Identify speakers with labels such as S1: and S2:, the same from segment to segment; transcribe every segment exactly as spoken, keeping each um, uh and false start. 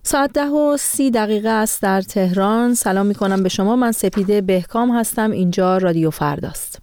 S1: ساعت ده و سی دقیقه است در تهران. سلام می کنم به شما. من سپیده بهکام هستم. اینجا رادیو فرداست.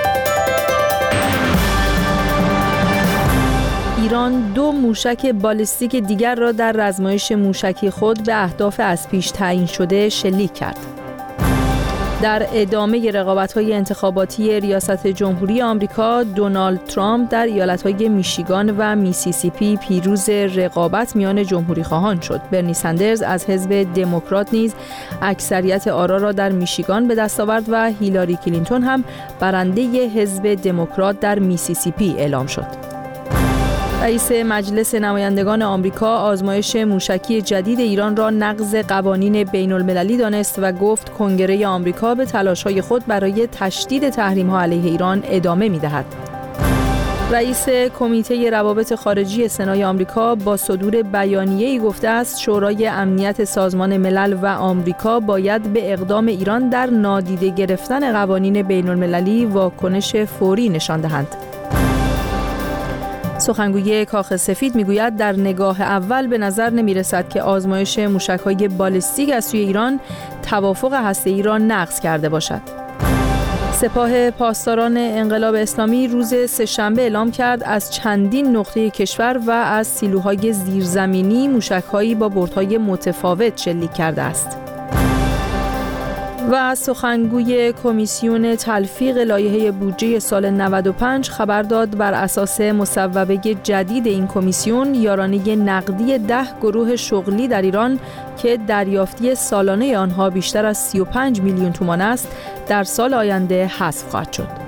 S1: ایران دو موشک بالستیک دیگر را در رزمایش موشکی خود به اهداف از پیش تعیین شده شلیک کرد. در ادامه رقابت‌های انتخاباتی ریاست جمهوری آمریکا، دونالد ترامپ در ایالت‌های میشیگان و میسیسیپی پیروز رقابت میان جمهوری‌خواهان شد. برنی سندرز از حزب دموکرات نیز اکثریت آرا را در میشیگان به دست آورد و هیلاری کلینتون هم برنده حزب دموکرات در میسیسیپی اعلام شد. رئیس مجلس نمایندگان آمریکا آزمایش موشکی جدید ایران را نقض قوانین بین المللی دانست و گفت کنگره آمریکا به تلاش‌های خود برای تشدید تحریم‌ها علیه ایران ادامه می‌دهد. رئیس کمیته روابط خارجی سنای آمریکا با صدور بیانیه‌ای گفته است شورای امنیت سازمان ملل و آمریکا باید به اقدام ایران در نادیده گرفتن قوانین بین المللی واکنش فوری نشان دهند. سخنگوی کاخ سفید میگوید در نگاه اول به نظر نمیرسد که آزمایش موشک‌های بالستیک از سوی ایران توافق هسته‌ای را نقض کرده باشد. سپاه پاسداران انقلاب اسلامی روز سه‌شنبه اعلام کرد از چندین نقطه کشور و از سیلوهای زیرزمینی موشک‌هایی با بردهای متفاوت شلیک کرده است. و سخنگوی کمیسیون تلفیق لایحه بودجه سال نود و پنج خبر داد بر اساس مصوبه جدید این کمیسیون یارانه نقدی ده گروه شغلی در ایران که دریافتی سالانه آنها بیشتر از سی و پنج میلیون تومان است در سال آینده حذف خواهد شد.